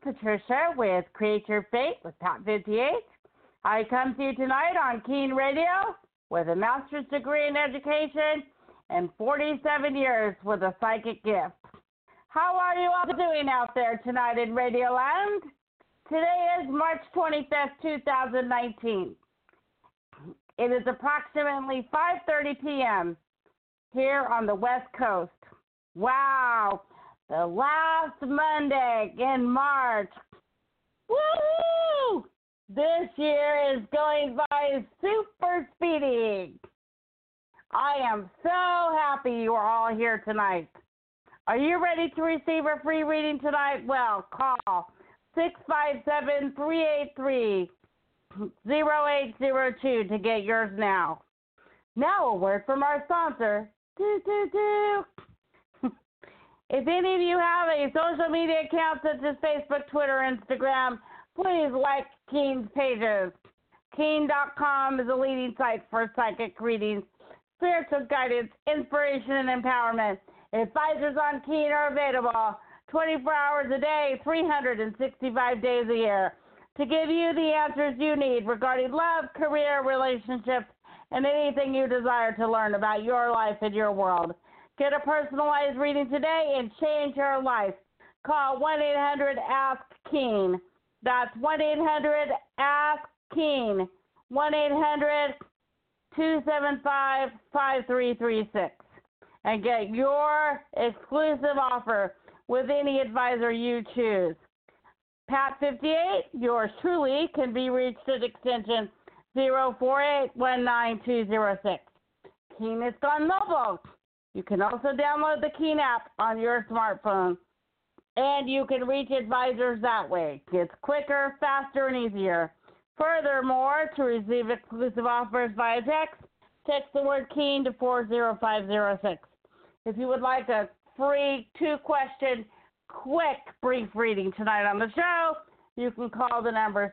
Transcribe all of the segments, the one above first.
Patricia with Create Your Fate with Pat 58. I come to you tonight on Keen Radio with a master's degree in education and 47 years with a psychic gift. How are you all doing out there tonight in Radio Land? Today is March 25th, 2019. It is approximately 5:30 p.m. here on the West Coast. Wow, the last Monday in March. Woohoo! This year is going by super speedy. I am so happy you are all here tonight. Are you ready to receive a free reading tonight? Well, call 657-383-0802 to get yours now. Now a word from our sponsor. If any of you have a social media account such as Facebook, Twitter, Instagram, please like Keen's pages. Keen.com is a leading site for psychic readings, spiritual guidance, inspiration, and empowerment. Advisors on Keen are available 24 hours a day, 365 days a year to give you the answers you need regarding love, career, relationships, and anything you desire to learn about your life and your world. Get a personalized reading today and change your life. Call 1-800-ASK-KEEN. That's 1-800-ASK-KEEN. 1-800-275-5336. And get your exclusive offer with any advisor you choose. Pat 58, yours truly, can be reached at extension 048-19206. Keen is gone mobile. You can also download the Keen app on your smartphone, and you can reach advisors that way. It's quicker, faster, and easier. Furthermore, to receive exclusive offers via text the word Keen to 40506. If you would like a free 2-question, quick, brief reading tonight on the show, you can call the number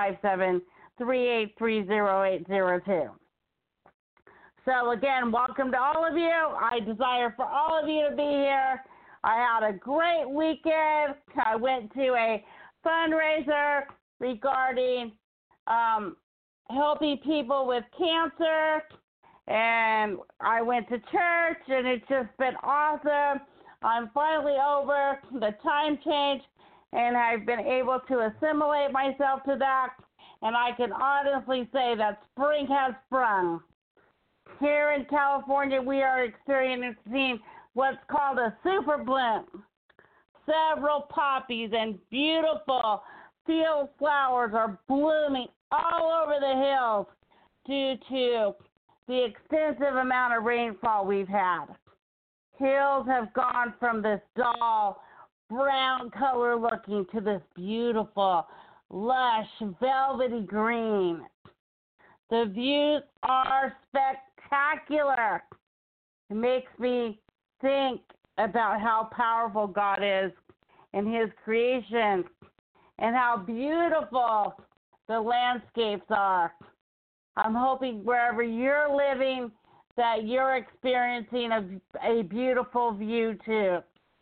657-383-0802. So again, welcome to all of you. I desire for all of you to be here. I had a great weekend. I went to a fundraiser regarding helping people with cancer, and I went to church, and it's just been awesome. I'm finally over the time change, and I've been able to assimilate myself to that, and I can honestly say that spring has sprung. Here in California, we are experiencing what's called a super bloom. Several poppies and beautiful field flowers are blooming all over the hills due to the extensive amount of rainfall we've had. Hills have gone from this dull brown color looking to this beautiful, lush, velvety green. The views are spectacular. It makes me think about how powerful God is in His creation and how beautiful the landscapes are. I'm hoping wherever you're living that you're experiencing a beautiful view too.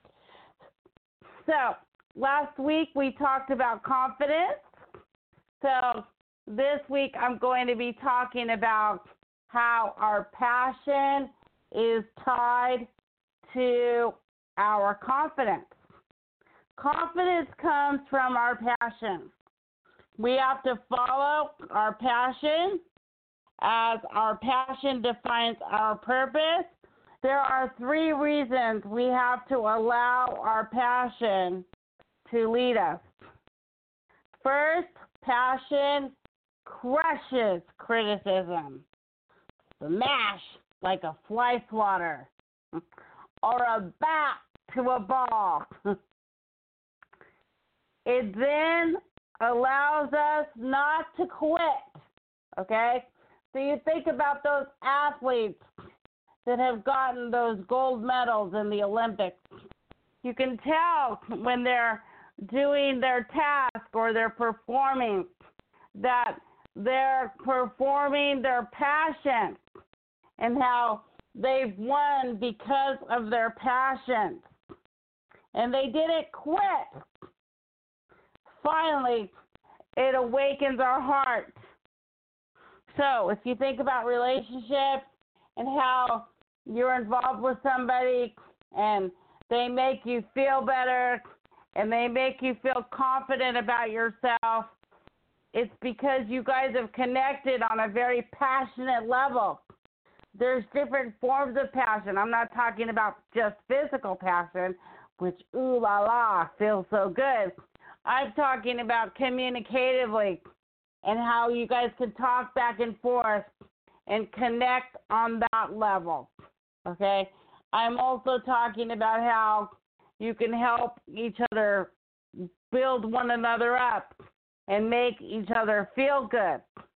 So, last week we talked about confidence. So, this week I'm going to be talking about how our passion is tied to our confidence. Confidence comes from our passion. We have to follow our passion as our passion defines our purpose. There are 3 reasons we have to allow our passion to lead us. First, passion crushes criticism. Smash like a fly swatter or a bat to a ball. It then allows us not to quit, okay? So you think about those athletes that have gotten those gold medals in the Olympics. You can tell when they're doing their task or they're performing that they're performing their passion and how they've won because of their passion. And they didn't quit. finally it awakens our heart. So if you think about relationships and how you're involved with somebody and they make you feel better and they make you feel confident about yourself, it's because you guys have connected on a very passionate level. There's different forms of passion. I'm not talking about just physical passion, which, ooh la la, feels so good. I'm talking about communicatively and how you guys can talk back and forth and connect on that level, okay? I'm also talking about how you can help each other build one another up and make each other feel good,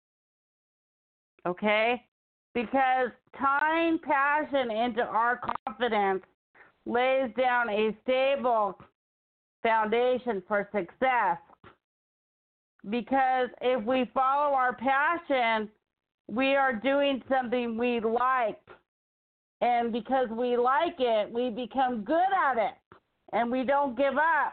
okay? Because tying passion into our confidence lays down a stable foundation for success. Because if we follow our passion, we are doing something we like. And because we like it, we become good at it. And we don't give up.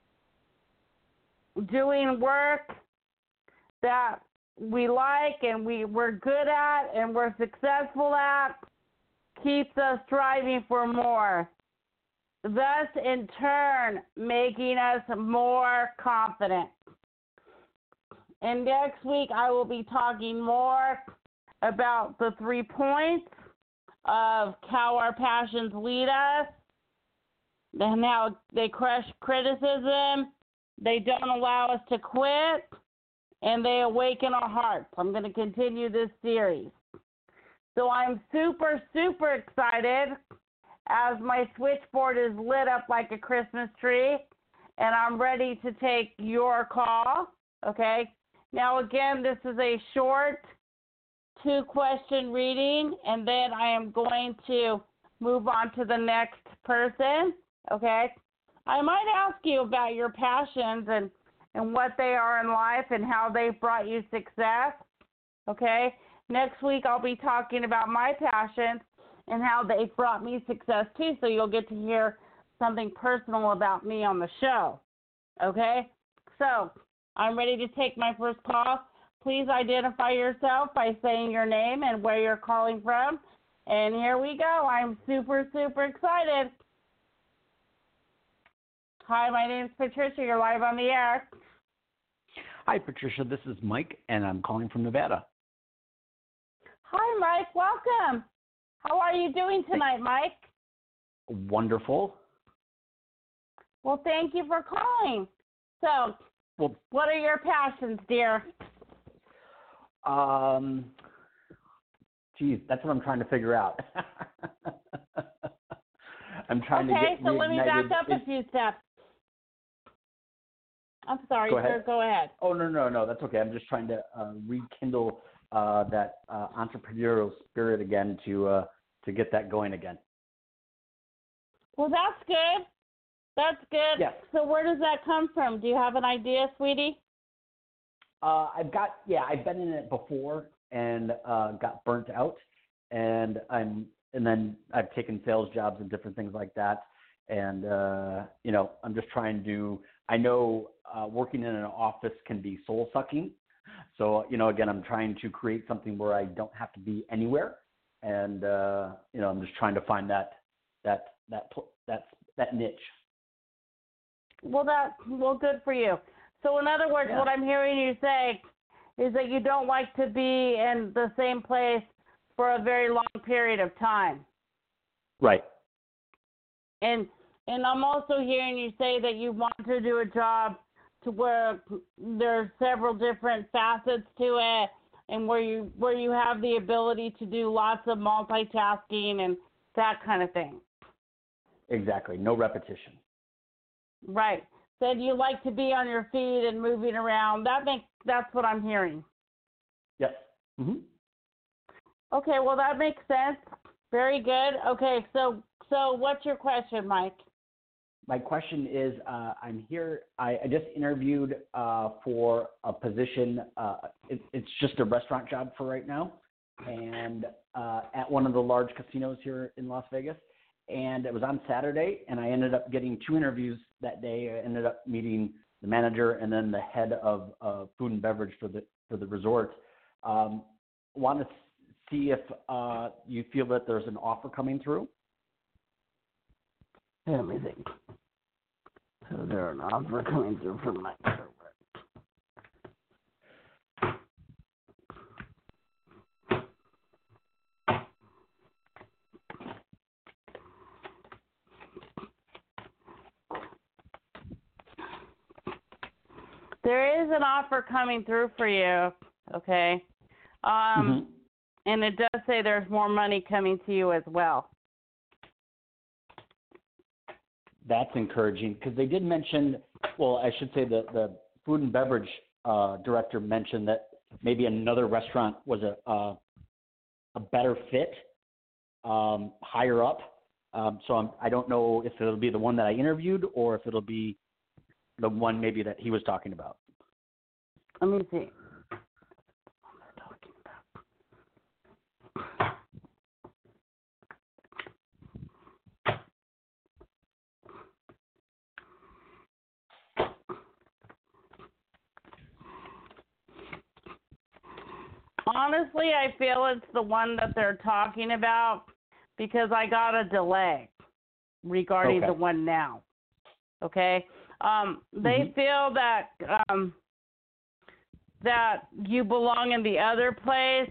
Doing work that we like and we're good at and we're successful at keeps us striving for more. Thus, in turn, making us more confident. And next week, I will be talking more about the 3 points of how our passions lead us and how they crush criticism, they don't allow us to quit, and they awaken our hearts. I'm going to continue this series. So I'm super, super excited as my switchboard is lit up like a Christmas tree, and I'm ready to take your call, okay? Now, again, this is a short 2-question reading, and then I am going to move on to the next person, okay? I might ask you about your passions and what they are in life and how they've brought you success, okay? Next week, I'll be talking about my passions and how they've brought me success, too, so you'll get to hear something personal about me on the show, okay? So I'm ready to take my first call. Please identify yourself by saying your name and where you're calling from. And here we go. I'm super, super excited. Hi, my name is Patricia. You're live on the air. Hi, Patricia. This is Mike, and I'm calling from Nevada. Hi, Mike. Welcome. How are you doing tonight, Mike? Wonderful. Well, thank you for calling. So, what are your passions, dear? Geez, that's what I'm trying to figure out. I'm trying to get Okay, so let me back up a few steps. I'm sorry, sir. Go ahead. Oh, no. That's okay. I'm just trying to rekindle that entrepreneurial spirit again to get that going again. Well, that's good. That's good. Yeah. So where does that come from? Do you have an idea, sweetie? I've been in it before and got burnt out, and then I've taken sales jobs and different things like that, and I'm just trying to. I know working in an office can be soul sucking, so again, I'm trying to create something where I don't have to be anywhere, and I'm just trying to find that niche. Well, good for you. So in other words, What I'm hearing you say is that you don't like to be in the same place for a very long period of time. Right. And I'm also hearing you say that you want to do a job to where there's several different facets to it, and where you have the ability to do lots of multitasking and that kind of thing. Exactly. No repetition. Right. Said you like to be on your feet and moving around. That's what I'm hearing. Yes. Mm-hmm. Okay, well that makes sense. Very good. Okay, so what's your question, Mike? My question is, I'm here. I just interviewed for a position. It's just a restaurant job for right now, and at one of the large casinos here in Las Vegas. And it was on Saturday, and I ended up getting 2 interviews that day. I ended up meeting the manager, and then the head of food and beverage for the resort. Want to see if you feel that there's an offer coming through. Let me think. So there's an offer coming through from my server. There is an offer coming through for you, okay? And it does say there's more money coming to you as well. That's encouraging because they did mention, well, I should say the food and beverage director mentioned that maybe another restaurant was a better fit, higher up. So I don't know if it'll be the one that I interviewed or if it'll be the one maybe that he was talking about. Let me see. Honestly, I feel it's the one that they're talking about because I got a delay regarding the one now. Okay? They feel that that you belong in the other place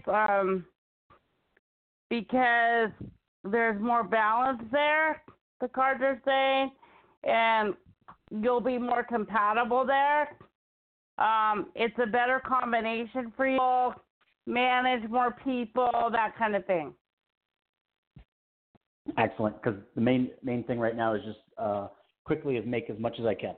because there's more balance there, the cards are saying, and you'll be more compatible there. It's a better combination for you, manage more people, that kind of thing. Excellent, because the main thing right now is just quickly is make as much as I can.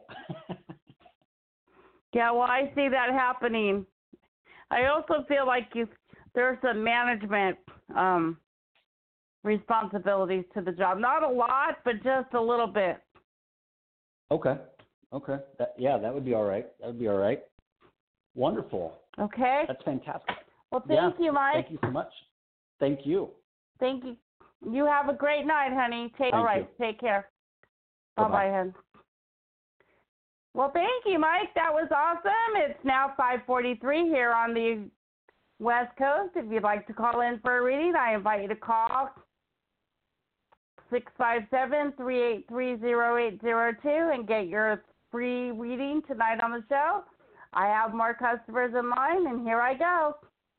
Yeah, well, I see that happening. I also feel like there's some management responsibilities to the job. Not a lot, but just a little bit. Okay. That would be all right. That would be all right. Wonderful. Okay. That's fantastic. Well, thank you, Mike. Thank you so much. Thank you. Thank you. You have a great night, honey. All right. Take care. Bye-bye, hon. Well, thank you, Mike. That was awesome. It's now 5:43 here on the West Coast. If you'd like to call in for a reading, I invite you to call 657-383-0802 and get your free reading tonight on the show. I have more customers in line, and here I go.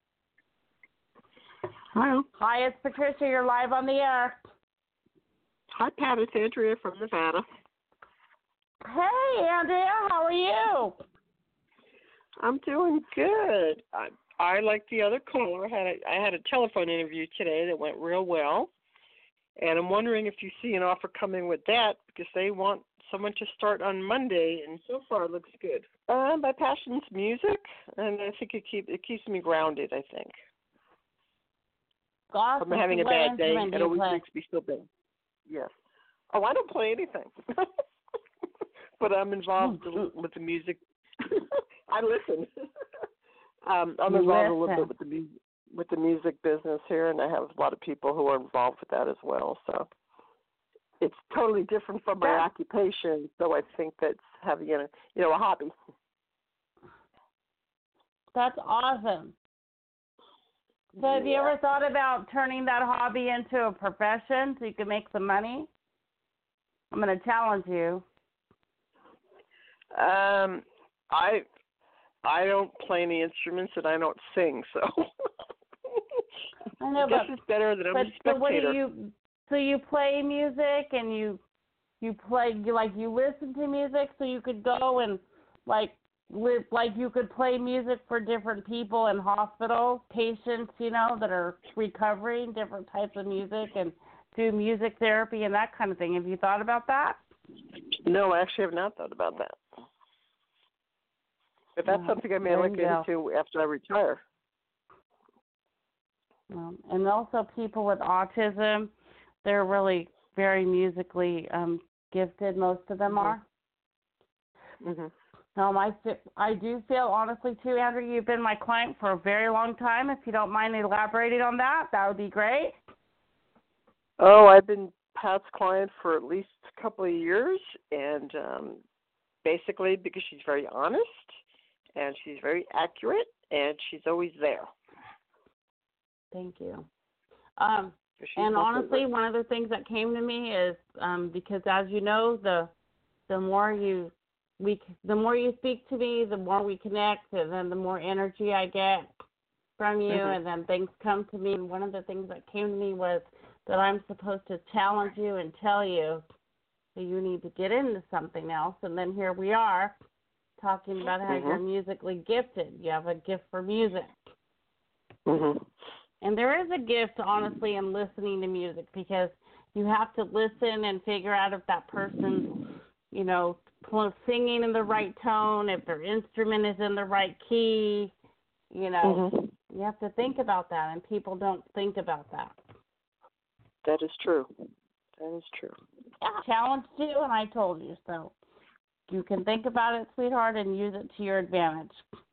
Hello. Hi, it's Patricia. You're live on the air. Hi, Pat. It's Andrea from Nevada. Hey, Andrea. How are you? I'm doing good. I like the other caller. I had a telephone interview today that went real well, and I'm wondering if you see an offer coming with that because they want someone to start on Monday, and so far it looks good. My passion's music, and I think it keeps me grounded, I think. Awesome. I'm having a bad day. It always makes me feel bad. Yes. Oh, I don't play anything. But I'm involved with the music. I listen. I'm involved a little bit with the music business here, and I have a lot of people who are involved with that as well. So it's totally different from my occupation. So I think that's having a hobby. That's awesome. So have you ever thought about turning that hobby into a profession so you can make some money? I'm going to challenge you. I don't play any instruments and I don't sing, so I know, I guess it's better that I'm a spectator. So what do you play music and you listen to music, so you could go and you could play music for different people in hospitals, patients, that are recovering, different types of music, and do music therapy and that kind of thing. Have you thought about that? No, I actually have not thought about that. But that's something I may look into after I retire. And also people with autism, they're really very musically gifted. Most of them are. Mm-hmm. I do feel, honestly, too, Andrew, you've been my client for a very long time. If you don't mind elaborating on that, that would be great. Oh, I've been Pat's client for at least a couple of years, and basically because she's very honest and she's very accurate and she's always there. Thank you. And honestly, one of the things that came to me is because, as you know, the more you speak to me, the more we connect, and then the more energy I get from you, and then things come to me. And one of the things that came to me was that I'm supposed to challenge you and tell you that you need to get into something else. And then here we are talking about how you're musically gifted. You have a gift for music. And there is a gift, honestly, in listening to music, because you have to listen and figure out if that person's, you know, singing in the right tone, if their instrument is in the right key. You know, you have to think about that, and people don't think about that. That is true. That is true. I challenged you, and I told you, so you can think about it, sweetheart, and use it to your advantage.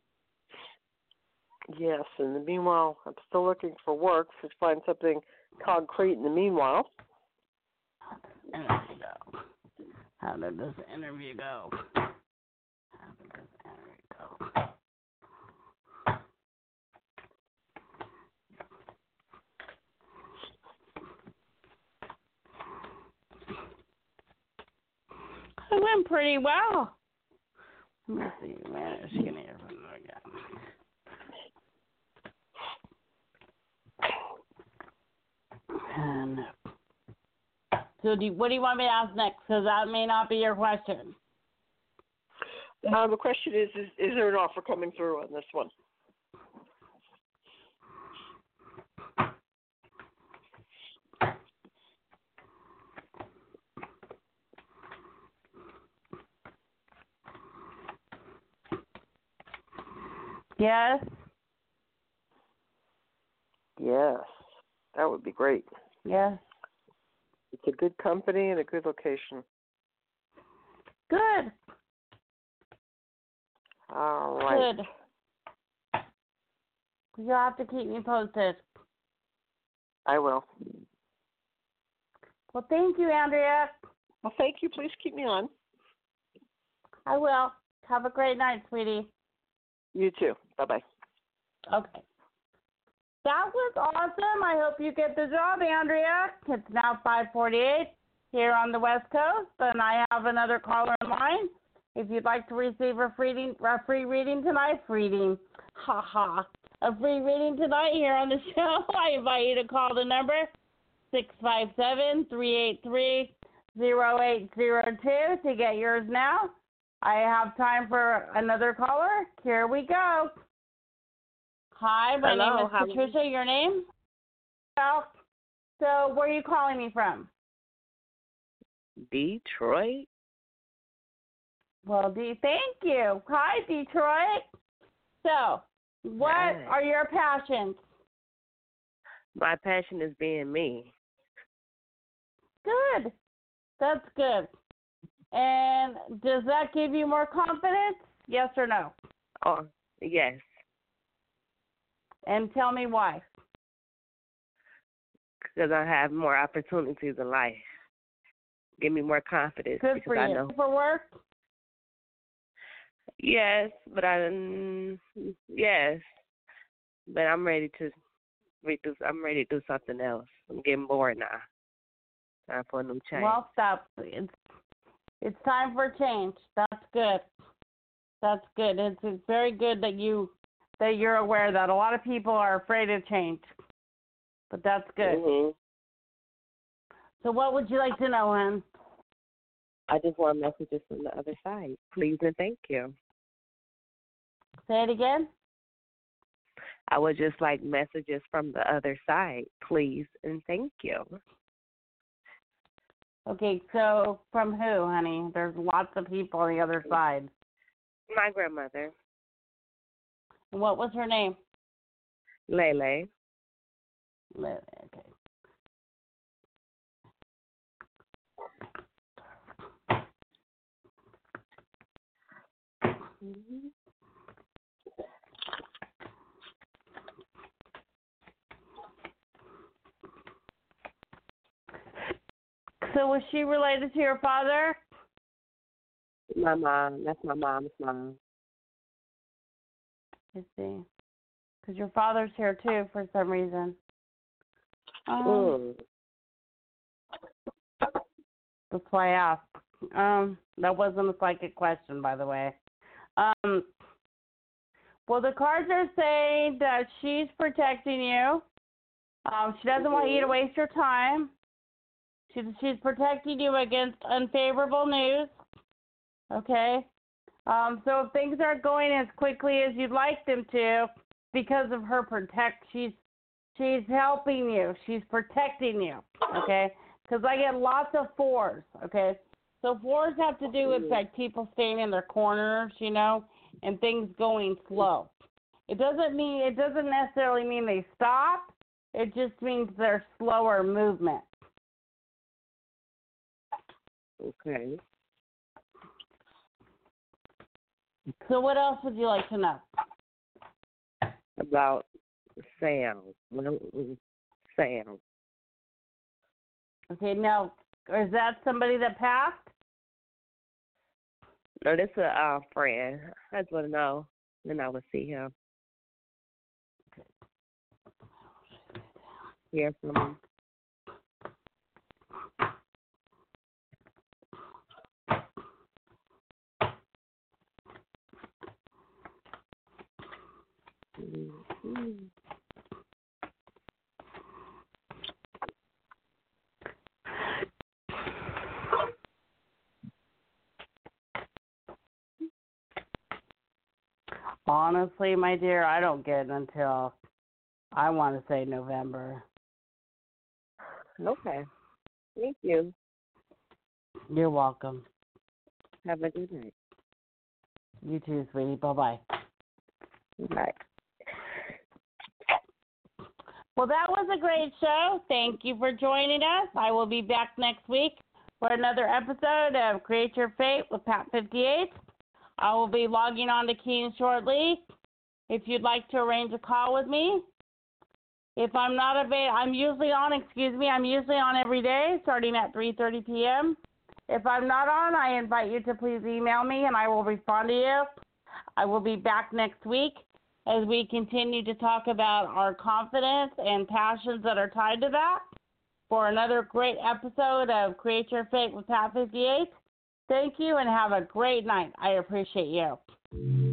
Yes, in the meanwhile, I'm still looking for work to find something concrete in the meanwhile. How did this interview go? It went pretty well. Let me see. Man, is she going to hear from her again? And so what do you want me to ask next? Because that may not be your question. The question is there an offer coming through on this one? Yes. Yes, that would be great. Yes. It's a good company and a good location. Good. All right. Good. You'll have to keep me posted. I will. Well, thank you, Andrea. Well, thank you. Please keep me on. I will. Have a great night, sweetie. You too. Bye-bye. Okay. That was awesome. I hope you get the job, Andrea. It's now 5:48 here on the West Coast, and I have another caller in line. If you'd like to receive a free reading tonight here on the show, I invite you to call the number 657-383-0802 to get yours now. I have time for another caller. Here we go. Hi, my name is Patricia. Your name? So where are you calling me from? Detroit. Well, thank you. Hi, Detroit. So, what are your passions? My passion is being me. Good. That's good. And does that give you more confidence? Yes or no? Oh, yes. And tell me why. Because I have more opportunities in life. Give me more confidence. Good for you. I know. For work? Yes, but but I'm ready to do something else. I'm getting bored now. Time for a new change. Well, stop. It's time for change. That's good. That's good. It's very good that you're aware that a lot of people are afraid of change. But that's good. Mm-hmm. So what would you like to know, hon? I just want messages from the other side. Please and thank you. Say it again? I would just like messages from the other side. Please and thank you. Okay, so from who, honey? There's lots of people on the other side. My grandmother. And what was her name? Lele. Lele, okay. Mm-hmm. So was she related to your father? My mom. That's my mom's mom. I see. Because your father's here too for some reason. That's why I asked. That wasn't a psychic question, by the way. Well, the cards are saying that she's protecting you. She doesn't want you to waste your time. She's protecting you against unfavorable news. Okay? So if things aren't going as quickly as you'd like them to, because of her she's helping you. She's protecting you. Okay? Because I get lots of 4s. Okay? So 4s have to do with like people staying in their corners, you know, and things going slow. It doesn't necessarily mean they stop. It just means they're slower movement. Okay. So what else would you like to know? About Sam. Sam. Okay, now, is that somebody that passed? No, this is a friend. I just want to know. Then I will see him. Hear from him. Mm-hmm. Honestly, my dear, I don't get it until I want to say November. Okay. Thank you. You're welcome. Have a good night. You too, sweetie. Bye-bye. Bye. Well, that was a great show. Thank you for joining us. I will be back next week for another episode of Create Your Fate with Pat 58. I will be logging on to Keen shortly. If you'd like to arrange a call with me. If I'm not available, I'm usually on every day starting at 3:30 p.m. If I'm not on, I invite you to please email me and I will respond to you. I will be back next week as we continue to talk about our confidence and passions that are tied to that for another great episode of Create Your Fate with Pat 58. Thank you and have a great night. I appreciate you.